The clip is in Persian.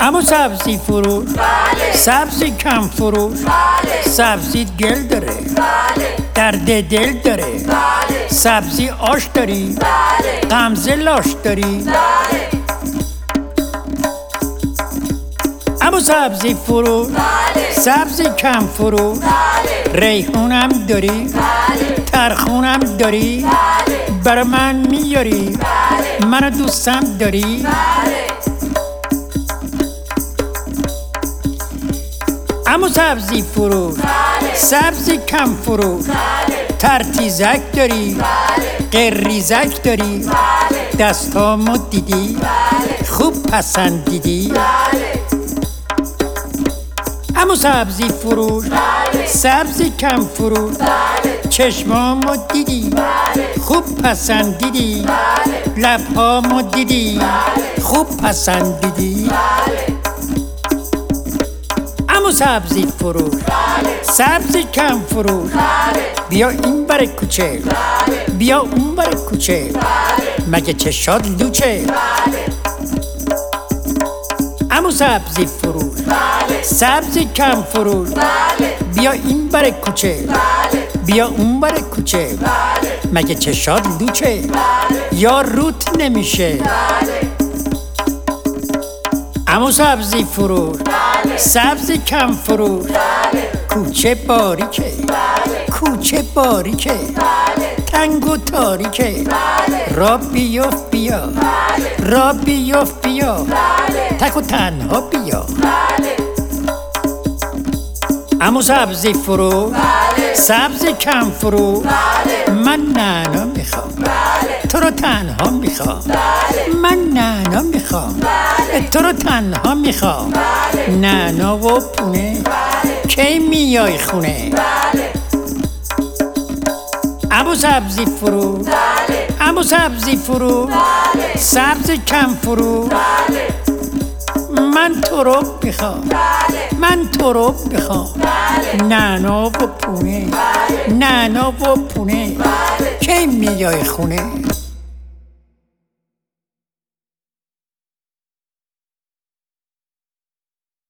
اما سبزی فروش، سبزی کم فروش، سبزی گل داره، درد دل داره، سبزی آش داری، غمزه لاش داری. اما سبزی فروش، سبزی کم فروش، ریحونم داری، ترخونم داری، بر من میاری، منو دوستم داری. اما سبزی فروش، سبزی کم فروش، ترتیزک داری، قریزک داری، دستامو دیدی، خوب پسندیدی. اما سبزی فروش، سبزی کم فروش، چشمامو دیدی، خوب پسندیدی، لبهامو دیدی، خوب پسندیدی. اما سبزی فروش، سبزی کم فروش، بیا این بر کوچه، بیا اون بر کوچه، مگه چشات لوچه. اما سبزی فروش، سبزی کم فروش، بیا این بر کوچه، بیا اون بر کوچه، مگه چشات لوچه یا روت نمیشه. اما سبزی فروش، سبزی کم فروش، کوچه باریکه، کوچه باریکه، تنگ و تاریکه، را بیفت بیا، را بیفت بیا، تک و تنها بیا. اما سبزی فروش، سبزی کم فروش، من نعنا میخوام، تو رو تنها میخوام، من نعنا میخوام، تو رو تنها میخوام، نعنا و پونه، کی میای خونه. اما سبزی فروش، اما سبزی فروش، سبزی کم فروش، من تو رو میخوام، من تو رو میخوام، نعنا و پونه، نعنا و پونه، کی میای خونه.